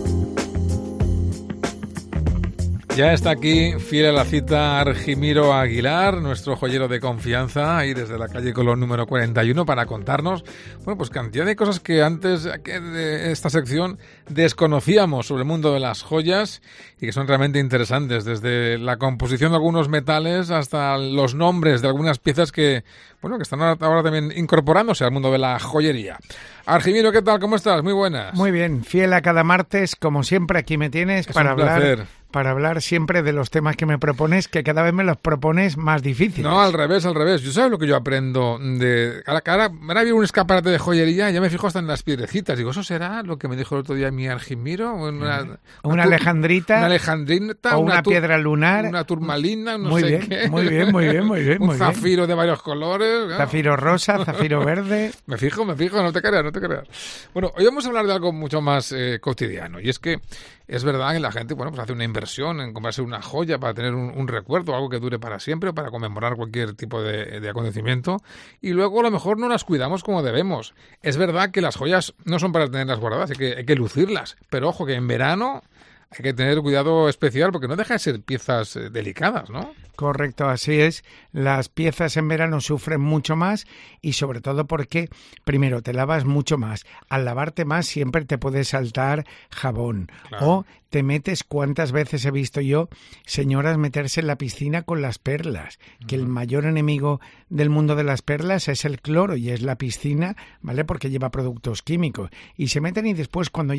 Ya está aquí, fiel a la cita, Argimiro Aguilar, nuestro joyero de confianza, ahí desde la calle Colón número 41, para contarnos, bueno, pues cantidad de cosas que antes de esta sección desconocíamos sobre el mundo de las joyas y que son realmente interesantes, desde la composición de algunos metales hasta los nombres de algunas piezas que, bueno, que están ahora también incorporándose al mundo de la joyería. Argimiro, ¿qué tal? ¿Cómo estás? Muy buenas. Muy bien, fiel a cada martes, como siempre, aquí me tienes para hablar siempre de los temas que me propones, que cada vez me los propones más difíciles. No, al revés. ¿Yo sabes lo que yo aprendo? Ahora viene un escaparate de joyería y ya me fijo hasta en las piedrecitas. Digo, ¿eso será lo que me dijo el otro día mi Argimiro? ¿Una alejandrita? Una alejandrita. ¿O una piedra lunar? Una turmalina, no muy sé bien, qué. Muy bien. Un zafiro de varios colores. ¿No? Zafiro rosa, zafiro verde. Me fijo, no te creas. Bueno, hoy vamos a hablar de algo mucho más cotidiano. Y es que es verdad que la gente, bueno, pues hace una inversión en comprarse una joya para tener un recuerdo, algo que dure para siempre, o para conmemorar cualquier tipo de acontecimiento, y luego a lo mejor no las cuidamos como debemos. Es verdad que las joyas no son para tenerlas guardadas, hay que lucirlas, pero ojo que en verano hay que tener cuidado especial porque no deja de ser piezas delicadas, ¿no? Correcto, así es. Las piezas en verano sufren mucho más y sobre todo porque, primero, te lavas mucho más. Al lavarte más siempre te puede saltar jabón. Claro. O te metes, cuántas veces he visto yo señoras meterse en la piscina con las perlas, que el mayor enemigo del mundo de las perlas es el cloro y es la piscina, ¿vale? Porque lleva productos químicos. Y se meten y después cuando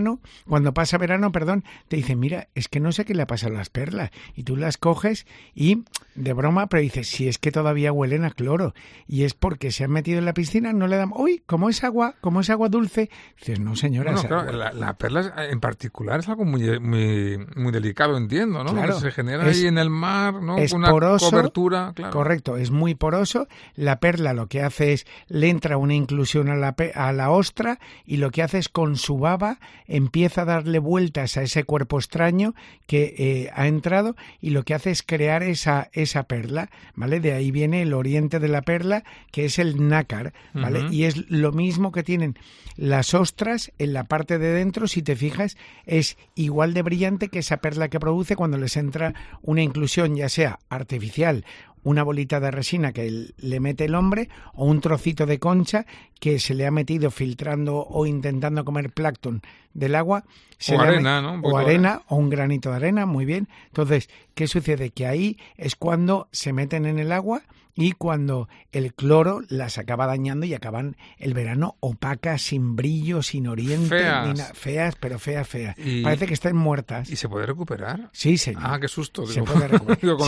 pasa verano, te dicen, mira, es que no sé qué le ha pasado a las perlas. Y tú las coges y de broma, pero dices, si es que todavía huelen a cloro. Y es porque se han metido en la piscina, no le dan, uy, como es agua dulce. Dices, no señora. Bueno, claro, la perla en particular es algo muy delicado, entiendo, ¿no? Claro, se genera ahí en el mar, ¿no? Es una poroso, cobertura, claro. Correcto, es muy poroso. La perla lo que hace es, le entra una inclusión a la ostra y lo que hace es con su baba empieza a darle vueltas a ese cuerpo extraño que ha entrado y lo que hace es crear esa perla, ¿vale? De ahí viene el oriente de la perla, que es el nácar, ¿vale? Y es lo mismo que tienen las ostras en la parte de dentro, si te fijas, es igual de brillante que esa perla que produce cuando les entra una inclusión, ya sea artificial, una bolita de resina que le mete el hombre o un trocito de concha que se le ha metido filtrando o intentando comer plancton del agua. O arena, ¿no? O arena o un granito de arena, muy bien. Entonces, ¿qué sucede? Que ahí es cuando se meten en el agua y cuando el cloro las acaba dañando y acaban el verano opacas, sin brillo, sin oriente. Feas, pero feas. Parece que están muertas. ¿Y se puede recuperar? Sí, señor. Ah, qué susto. Se puede recuperar.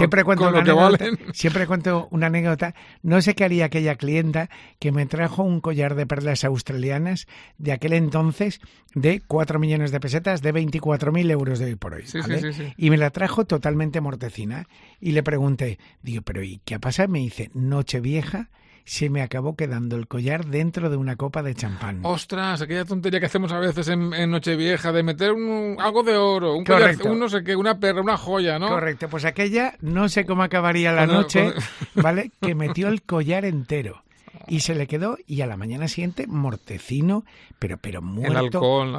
Siempre cuento una anécdota. No sé qué haría aquella clienta que me trajo un collar de perlas australianas de aquel entonces de 4 millones de pesetas, de 24.000 euros de hoy por hoy. ¿Vale? Sí. Y me la trajo totalmente mortecina. Y le pregunté, digo, ¿pero y qué ha pasado? Me dice, Nochevieja, se me acabó quedando el collar dentro de una copa de champán. ¡Ostras! Aquella tontería que hacemos a veces en Nochevieja de meter algo de oro, un collar, no sé qué, una perla, una joya, ¿no? Correcto. Pues aquella, no sé cómo acabaría la noche, ¿vale? Que metió el collar entero. Y se le quedó, y a la mañana siguiente, mortecino, pero muerto, el alcohol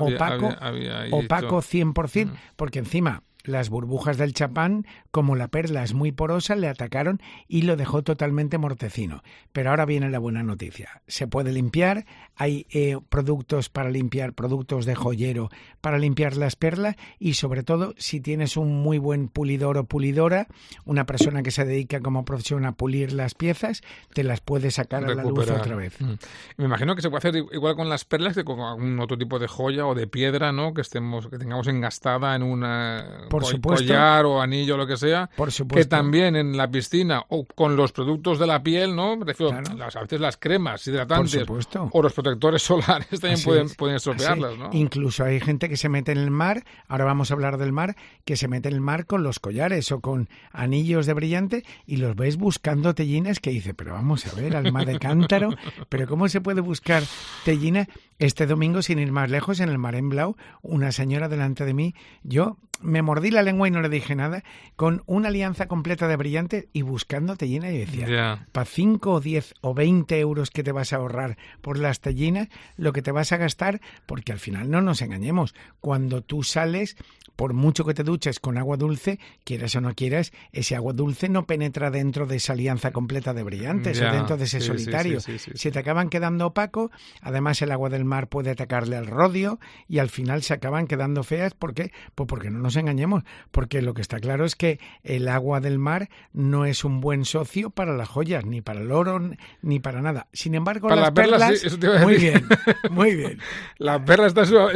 opaco 100%, porque encima las burbujas del champán, como la perla es muy porosa, le atacaron y lo dejó totalmente mortecino. Pero ahora viene la buena noticia. Se puede limpiar, hay productos para limpiar, productos de joyero para limpiar las perlas y sobre todo si tienes un muy buen pulidor o pulidora, una persona que se dedica como profesión a pulir las piezas, te las puede sacar a la luz otra vez. Me imagino que se puede hacer igual con las perlas que con algún otro tipo de joya o de piedra, ¿no? Que tengamos engastada en una collar o anillo o lo que sea, por supuesto, que también en la piscina o con los productos de la piel, ¿no? Me refiero, a veces las cremas hidratantes o los protectores solares también pueden estropearlas, ¿no? Incluso hay gente que se mete en el mar, ahora vamos a hablar del mar, que se mete en el mar con los collares o con anillos de brillante y los ves buscando tellines que dice, pero vamos a ver, alma de cántaro, pero ¿cómo se puede buscar tellina? Este domingo, sin ir más lejos, en el Mar en Blau, una señora delante de mí, yo me mordí la lengua y no le dije nada, con una alianza completa de brillante y buscando tellina, y decía, para 5 o 10 o 20 euros que te vas a ahorrar por las tellinas, lo que te vas a gastar, porque al final no nos engañemos, cuando tú sales, por mucho que te duches con agua dulce, quieras o no quieras, ese agua dulce no penetra dentro de esa alianza completa de brillantes o dentro de ese solitario. Se te acaban quedando opaco, además el agua del mar puede atacarle al rodio y al final se acaban quedando feas. ¿Por qué? Pues porque no nos engañemos, porque lo que está claro es que el agua del mar no es un buen socio para las joyas, ni para el oro, ni para nada. Sin embargo, para las perlas sí, eso te iba a decir. Muy bien. La perla está en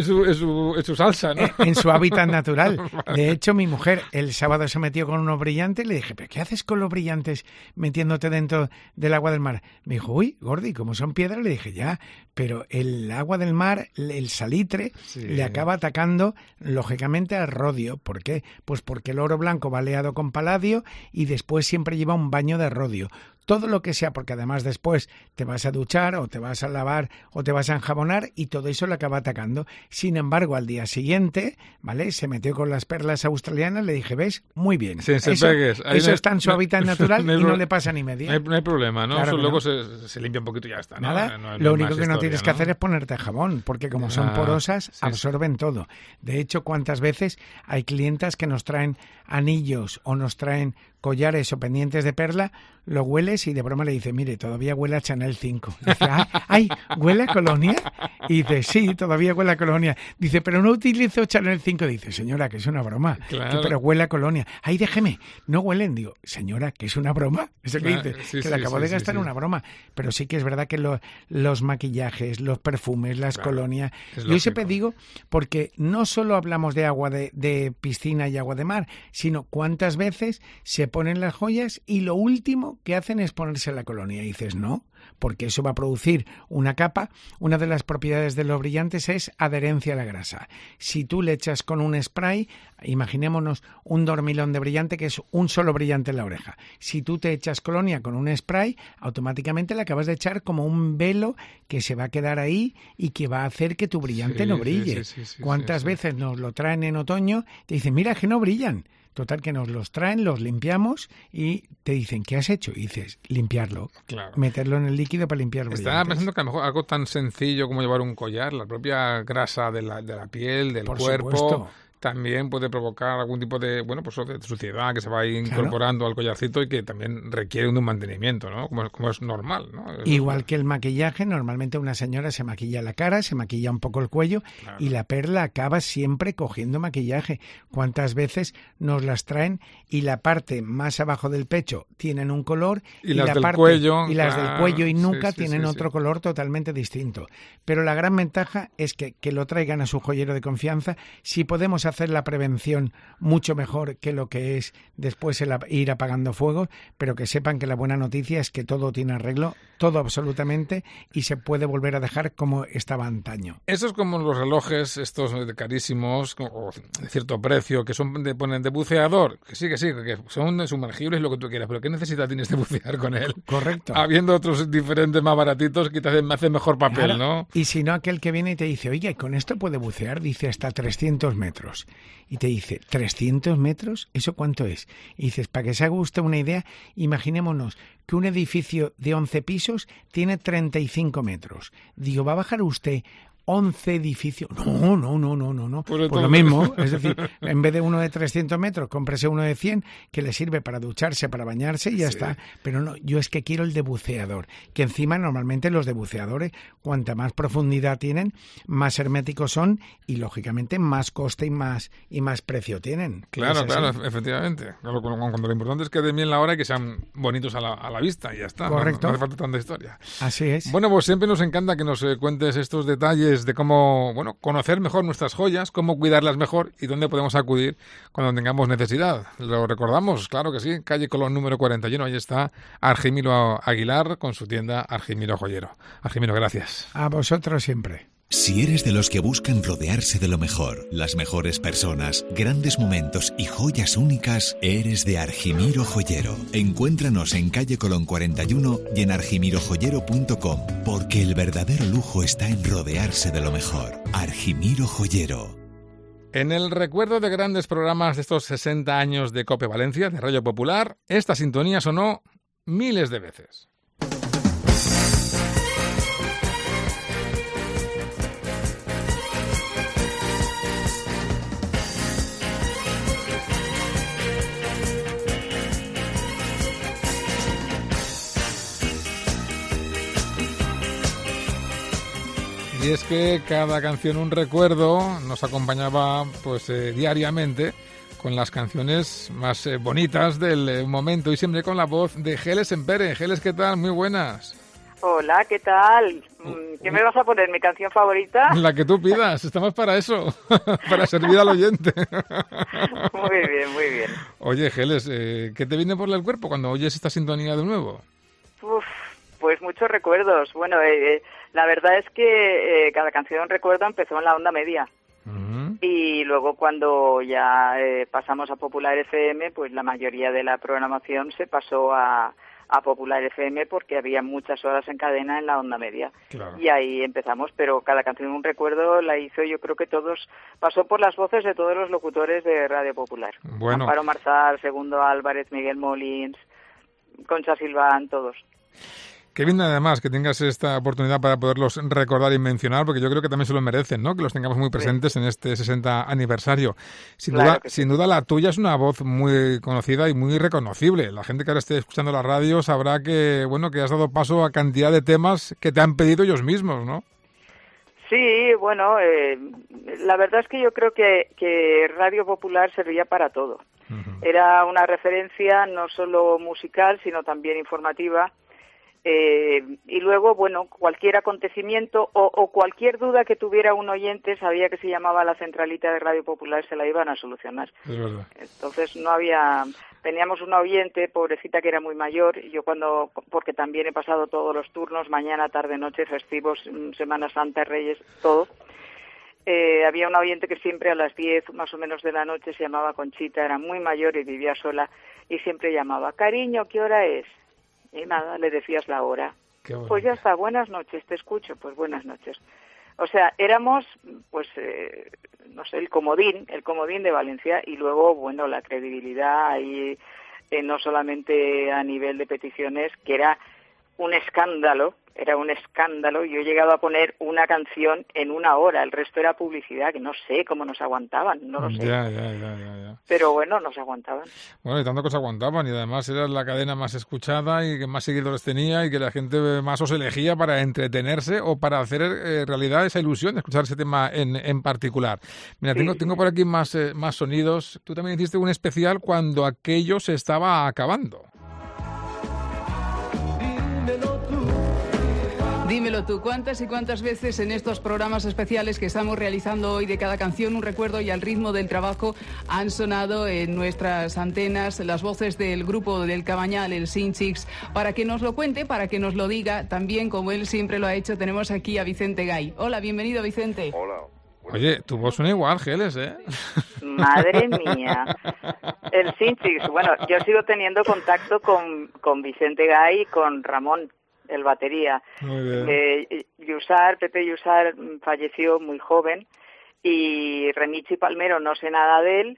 su salsa, ¿no? En su hábitat natural. De hecho, mi mujer el sábado se metió con unos brillantes, le dije, ¿pero qué haces con los brillantes metiéndote dentro del agua del mar? Me dijo, uy, Gordi, como son piedras, le dije, ya, pero el agua del mar, el salitre, le acaba atacando, lógicamente, al rodio. ¿Por qué? Pues porque el oro blanco va aleado con paladio y después siempre lleva un baño de rodio. Todo lo que sea, porque además después te vas a duchar o te vas a lavar o te vas a enjabonar y todo eso le acaba atacando. Sin embargo, al día siguiente, ¿vale? Se metió con las perlas australianas, le dije, ¿ves? Muy bien. Eso está en su hábitat natural y no le pasa ni media. No hay problema, ¿no? Claro, luego se limpia un poquito y ya está, ¿no? Nada, no lo único que no tienes que hacer es ponerte jabón, porque como son porosas, absorben todo. De hecho, ¿cuántas veces hay clientas que nos traen anillos o nos traen collares o pendientes de perla, lo hueles y de broma le dice, mire, todavía huele a Chanel 5. Dice, ay, ¿huele a colonia? Y dice, sí, todavía huele a colonia. Dice, pero no utilizo Chanel 5. Dice, señora, que es una broma. Claro. Pero huele a colonia. Ay, déjeme, no huelen. Digo, señora, que es una broma. Eso que dice, que le acabo de gastar una broma. Pero sí que es verdad que los maquillajes, los perfumes, las colonias... Yo siempre digo, porque no solo hablamos de agua de piscina y agua de mar, sino cuántas veces se ponen las joyas y lo último que hacen es ponerse la colonia. Y dices, no, porque eso va a producir una capa. Una de las propiedades de los brillantes es adherencia a la grasa. Si tú le echas con un spray, imaginémonos un dormilón de brillante que es un solo brillante en la oreja. Si tú te echas colonia con un spray, automáticamente le acabas de echar como un velo que se va a quedar ahí y que va a hacer que tu brillante no brille. ¿Cuántas veces nos lo traen en otoño? Te dicen, mira que no brillan. Total, que nos los traen, los limpiamos y te dicen, ¿qué has hecho? Y dices, limpiarlo, meterlo en el líquido para limpiar brillantes. Estaba pensando que a lo mejor algo tan sencillo como llevar un collar, la propia grasa de la piel, del cuerpo... Supuesto. También puede provocar algún tipo de, de suciedad que se va incorporando al collarcito y que también requiere un mantenimiento, ¿no? Como es normal, ¿no? Igual que el maquillaje, normalmente una señora se maquilla la cara, se maquilla un poco el cuello y la perla acaba siempre cogiendo maquillaje. ¿Cuántas veces nos las traen y la parte más abajo del pecho tienen un color y las del cuello y nuca tienen otro color totalmente distinto? Pero la gran ventaja es que lo traigan a su joyero de confianza. Si podemos hacer la prevención mucho mejor que lo que es después ir apagando fuego, pero que sepan que la buena noticia es que todo tiene arreglo, todo absolutamente, y se puede volver a dejar como estaba antaño. Eso es como los relojes estos carísimos o de cierto precio, que ponen de buceador, que sí, que son sumergibles, lo que tú quieras, pero ¿qué necesidad tienes de bucear con él? Correcto. Habiendo otros diferentes más baratitos que te hacen mejor papel, ¿no? Y si no, aquel que viene y te dice, oye, ¿con esto puede bucear? Dice hasta 300 metros. Y te dice, ¿300 metros? ¿Eso cuánto es? Y dices, para que se haga usted una idea, imaginémonos que un edificio de 11 pisos tiene 35 metros. Digo, ¿va a bajar usted 11 edificios? No. Pues lo mismo, es decir, en vez de uno de 300 metros, cómprese uno de 100 que le sirve para ducharse, para bañarse y ya está. Pero no, yo es que quiero el de buceador, que encima normalmente los de buceadores, cuanta más profundidad tienen, más herméticos son y lógicamente más coste y más precio tienen. Claro, efectivamente. Cuando lo importante es que den bien la hora y que sean bonitos a la vista y ya está. Correcto. No hace falta tanta historia. Así es. Bueno, pues siempre nos encanta que nos cuentes estos detalles pues de cómo, conocer mejor nuestras joyas, cómo cuidarlas mejor y dónde podemos acudir cuando tengamos necesidad. Lo recordamos, claro que sí, calle Colón número 41, ahí está Argimiro Aguilar con su tienda Argimiro Joyero. Argimiro, gracias. A vosotros siempre. Si eres de los que buscan rodearse de lo mejor, las mejores personas, grandes momentos y joyas únicas, eres de Argimiro Joyero. Encuéntranos en calle Colón 41 y en argimirojoyero.com, porque el verdadero lujo está en rodearse de lo mejor. Argimiro Joyero. En el recuerdo de grandes programas de estos 60 años de COPE Valencia, de Radio Popular, esta sintonía sonó miles de veces. Y es que cada canción un recuerdo nos acompañaba diariamente con las canciones más bonitas del momento y siempre con la voz de Geles Empere. Geles, ¿qué tal? Muy buenas. Hola, ¿qué tal? ¿Qué me vas a poner? ¿Mi canción favorita? La que tú pidas, estamos para eso, para servir al oyente. Muy bien, muy bien. Oye, Geles, ¿qué te viene por el cuerpo cuando oyes esta sintonía de nuevo? Pues muchos recuerdos. Bueno, la verdad es que cada canción recuerdo empezó en la onda media. Uh-huh. Y luego cuando ya pasamos a Popular FM, pues la mayoría de la programación se pasó a Popular FM porque había muchas horas en cadena en la onda media. Claro. Y ahí empezamos, pero cada canción un recuerdo la hizo, yo creo que pasó por las voces de todos los locutores de Radio Popular. Bueno. Amparo Marzal, Segundo Álvarez, Miguel Molins, Concha Silván, todos. Qué bien además que tengas esta oportunidad para poderlos recordar y mencionar, porque yo creo que también se lo merecen, ¿no? Que los tengamos muy presentes en este 60 aniversario. Sin duda la tuya es una voz muy conocida y muy reconocible. La gente que ahora esté escuchando la radio sabrá que, que has dado paso a cantidad de temas que te han pedido ellos mismos, ¿no? Sí, la verdad es que yo creo que Radio Popular servía para todo. Uh-huh. Era una referencia no solo musical, sino también informativa. Y luego, cualquier acontecimiento o cualquier duda que tuviera un oyente, sabía que se llamaba la centralita de Radio Popular, se la iban a solucionar. Es verdad. Entonces teníamos una oyente, pobrecita, que era muy mayor, y yo porque también he pasado todos los turnos, mañana, tarde, noche, festivos, Semana Santa, Reyes, todo. Había una oyente que siempre a las 10 más o menos de la noche se llamaba Conchita, era muy mayor y vivía sola, y siempre llamaba, cariño, ¿qué hora es? Y nada, le decías la hora. Pues ya está, buenas noches, te escucho, pues buenas noches. O sea, éramos, el comodín de Valencia, y luego, la credibilidad ahí, no solamente a nivel de peticiones, que era un escándalo. Yo he llegado a poner una canción en una hora, el resto era publicidad, que no sé cómo nos aguantaban, no lo sé. Ya. Pero nos aguantaban. Bueno, y tanto que se aguantaban, y además era la cadena más escuchada y que más seguidores tenía y que la gente más os elegía para entretenerse o para hacer realidad esa ilusión de escuchar ese tema en particular. Mira, sí. Tengo por aquí más sonidos. Tú también hiciste un especial cuando aquello se estaba acabando. Dímelo tú, ¿cuántas y cuántas veces en estos programas especiales que estamos realizando hoy de cada canción un recuerdo y al ritmo del trabajo han sonado en nuestras antenas las voces del grupo del Cabañal, el Sinchix? Para que nos lo cuente, para que nos lo diga, también como él siempre lo ha hecho, tenemos aquí a Vicente Gay. Hola, bienvenido, Vicente. Hola. Oye, tu voz suena igual, Geles, ¿eh? Madre mía. El Sinchix, yo sigo teniendo contacto con Vicente Gay y con Ramón, el batería. Pepe Yusar falleció muy joven, y Remichi Palmero no sé nada de él,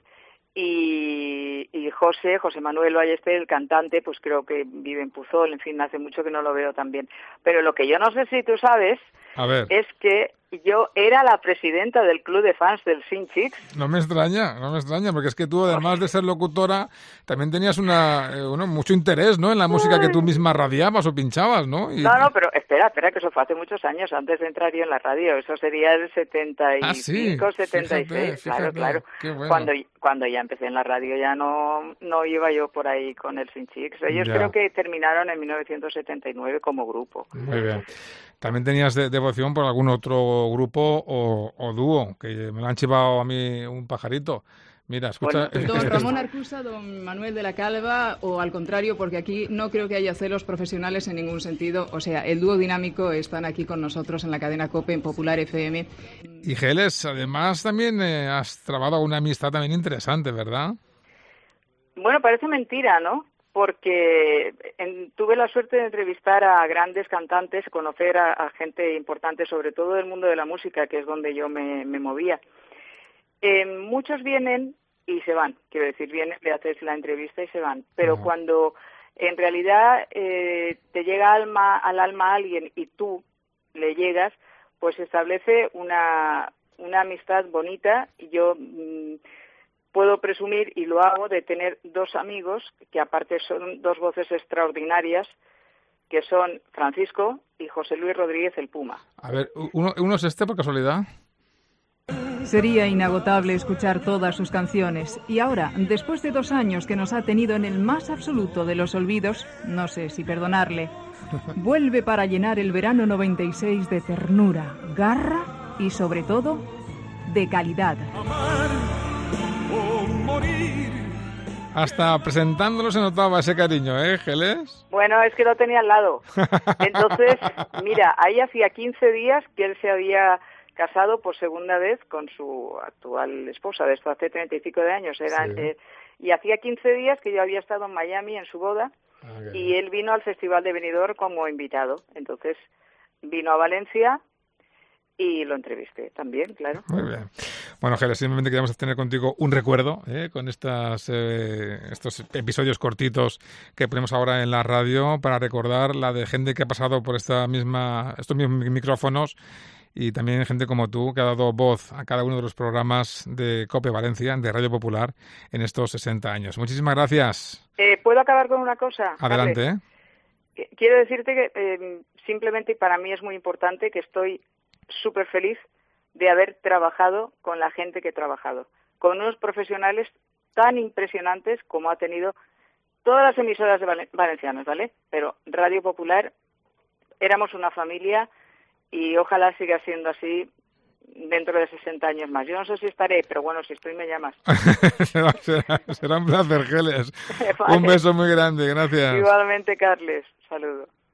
y José Manuel Ballester, el cantante, pues creo que vive en Puzol, en fin, hace mucho que no lo veo también. Pero lo que yo no sé si tú sabes es que yo era la presidenta del club de fans del Sinchix. No me extraña, porque es que tú, además de ser locutora, también tenías mucho interés, ¿no?, en la música que tú misma radiabas o pinchabas, ¿no? No, pero espera, que eso fue hace muchos años, antes de entrar yo en la radio. Eso sería el 75, 76, fíjate, claro. Bueno. Cuando ya empecé en la radio ya no iba yo por ahí con el Sinchix. Ellos creo que terminaron en 1979 como grupo. Muy bien. ¿También tenías devoción por algún otro o grupo o dúo, que me lo han chivado a mí un pajarito. Mira, escucha... Bueno, don Ramón Arcusa, don Manuel de la Calva, o al contrario, porque aquí no creo que haya celos profesionales en ningún sentido. O sea, el dúo dinámico están aquí con nosotros en la cadena COPE, en Popular FM. Y Geles, además también has trabado una amistad también interesante, ¿verdad? Bueno, parece mentira, ¿no? Porque tuve la suerte de entrevistar a grandes cantantes, conocer a gente importante, sobre todo del mundo de la música, que es donde yo me movía. Muchos vienen y se van, quiero decir, vienen, le haces la entrevista y se van, pero cuando en realidad te llega al alma a alguien y tú le llegas, pues se establece una amistad bonita. Y yo puedo presumir, y lo hago, de tener dos amigos que aparte son dos voces extraordinarias, que son Francisco y José Luis Rodríguez el Puma. A ver, ¿uno es por casualidad? Sería inagotable escuchar todas sus canciones. Y ahora, después de 2 años que nos ha tenido en el más absoluto de los olvidos, no sé si perdonarle, vuelve para llenar el verano 96 de ternura, garra y, sobre todo, de calidad. Hasta presentándolo se notaba ese cariño, ¿eh, Geles? Bueno, es que lo tenía al lado. Entonces, mira, ahí hacía 15 días que él se había casado por segunda vez con su actual esposa, de esto hace 35 de años. Y hacía 15 días que yo había estado en Miami en su boda, y él vino al Festival de Benidorm como invitado. Entonces vino a Valencia y lo entrevisté también, claro. Muy bien. Bueno, Geles, simplemente queríamos tener contigo un recuerdo con estos episodios cortitos que ponemos ahora en la radio para recordar la de gente que ha pasado por estos mismos micrófonos, y también gente como tú que ha dado voz a cada uno de los programas de COPE Valencia, de Radio Popular, en estos 60 años. Muchísimas gracias. ¿Puedo acabar con una cosa? Adelante. Quiero decirte que simplemente para mí es muy importante, que estoy súper feliz de haber trabajado con la gente que he trabajado, con unos profesionales tan impresionantes como ha tenido todas las emisoras valencianas, ¿vale? Pero Radio Popular, éramos una familia, y ojalá siga siendo así dentro de 60 años más. Yo no sé si estaré, pero bueno, si estoy me llamas. será un placer, Geles. Vale. Un beso muy grande, gracias. Igualmente, Carles. Saludos.